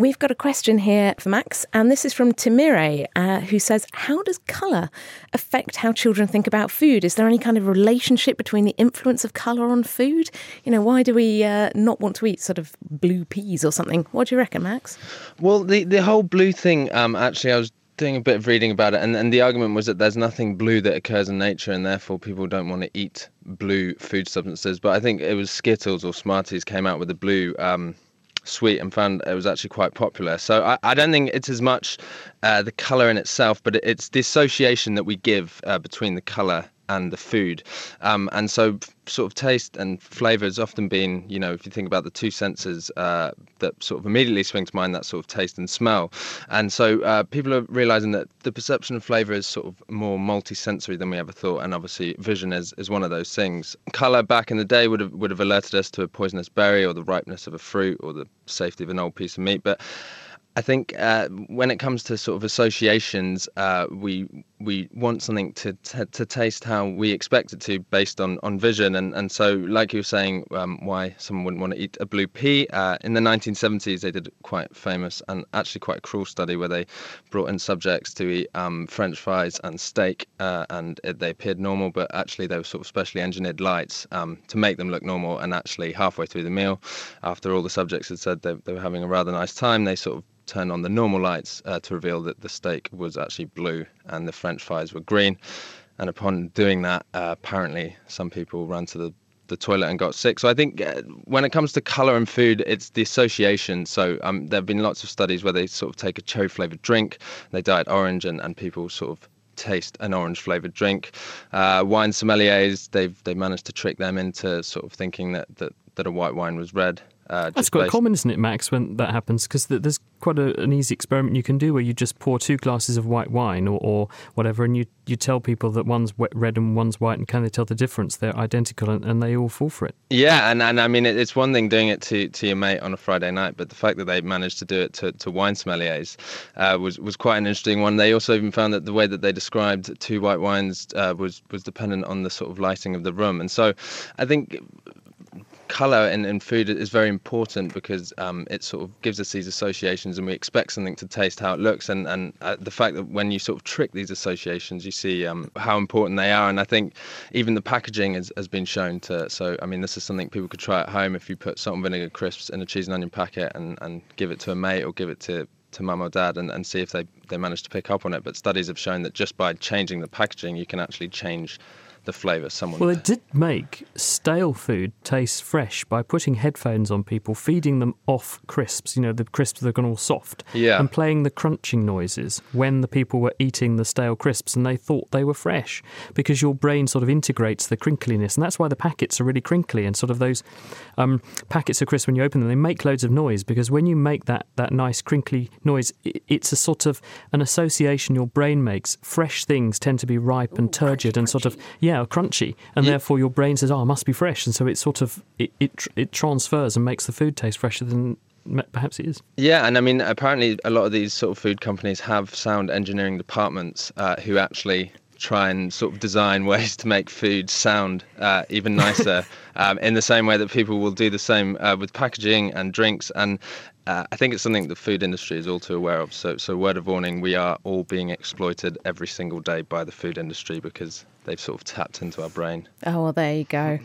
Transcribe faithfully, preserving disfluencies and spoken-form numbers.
We've got a question here for Max, and this is from Timire, uh, who says, how does colour affect how children think about food? Is there any kind of relationship between the influence of colour on food? You know, why do we uh, not want to eat sort of blue peas or something? What do you reckon, Max? Well, the, the whole blue thing, um, actually, I was doing a bit of reading about it, and, and the argument was that there's nothing blue that occurs in nature, and therefore people don't want to eat blue food substances. But I think it was Skittles or Smarties came out with a blue um, sweet and found it was actually quite popular. So I, I don't think it's as much uh, the colour in itself, but it's the association that we give uh, between the colour and the food. Um, and so sort of taste and flavour has often been, you know, if you think about the two senses uh, that sort of immediately swing to mind, that sort of taste and smell. And so uh, people are realising that the perception of flavour is sort of more multi-sensory than we ever thought, and obviously vision is, is one of those things. Colour back in the day would have would have alerted us to a poisonous berry or the ripeness of a fruit or the safety of an old piece of meat, but I think uh, when it comes to sort of associations, uh, we we want something to, to to taste how we expect it to, based on, on vision. And, and so, like you were saying, um, why someone wouldn't want to eat a blue pea. Uh, in the nineteen seventies, they did a quite famous and actually quite a cruel study where they brought in subjects to eat um, French fries and steak, uh, and it, they appeared normal, but actually they were sort of specially engineered lights um, to make them look normal. And actually, halfway through the meal, after all the subjects had said they, they were having a rather nice time, they sort of turned on the normal lights uh, to reveal that the steak was actually blue and the French fries were green. And upon doing that, uh, apparently some people ran to the, the toilet and got sick. So I think uh, when it comes to colour and food, it's the association. So um, there have been lots of studies where they sort of take a cherry flavoured drink, they dye it orange, and, and people sort of taste an orange flavoured drink. Uh, wine sommeliers, they've they managed to trick them into sort of thinking that, that, that a white wine was red. Uh, That's quite based... common, isn't it, Max, when that happens? Because there's quite a, an easy experiment you can do where you just pour two glasses of white wine or, or whatever, and you, you tell people that one's wet, red and one's white, and can they tell the difference? They're identical, and, and they all fall for it. Yeah, and, and I mean, it's one thing doing it to, to your mate on a Friday night, but the fact that they managed to do it to, to wine sommeliers uh, was, was quite an interesting one. They also even found that the way that they described two white wines uh, was, was dependent on the sort of lighting of the room. And so I think colour in, in food is very important because um, it sort of gives us these associations, and we expect something to taste how it looks. And, and uh, the fact that when you sort of trick these associations, you see um, how important they are. And I think even the packaging has, has been shown to. So, I mean, this is something people could try at home. If you put salt and vinegar crisps in a cheese and onion packet and, and give it to a mate or give it to to mum or dad and, and see if they, they manage to pick up on it. But studies have shown that just by changing the packaging, you can actually change the flavour. Someone well, it did make stale food taste fresh by putting headphones on people, feeding them off crisps, you know, the crisps that are gone all soft, yeah. and playing the crunching noises when the people were eating the stale crisps, and they thought they were fresh because your brain sort of integrates the crinkliness, and that's why the packets are really crinkly, and sort of those um, packets of crisps, when you open them, they make loads of noise, because when you make that, that nice crinkly noise, it, it's a sort of an association your brain makes. Fresh things tend to be ripe and Ooh, turgid crunchy, and sort of yeah, crunchy, and yeah. therefore your brain says, "Oh, it must be fresh," and so it sort of it, it it transfers and makes the food taste fresher than perhaps it is. Yeah, and I mean, apparently a lot of these sort of food companies have sound engineering departments uh, who actually try and sort of design ways to make food sound uh, even nicer, um, in the same way that people will do the same uh, with packaging and drinks. And uh, I think it's something the food industry is all too aware of. So, so word of warning, we are all being exploited every single day by the food industry because they've sort of tapped into our brain. Oh, well, there you go.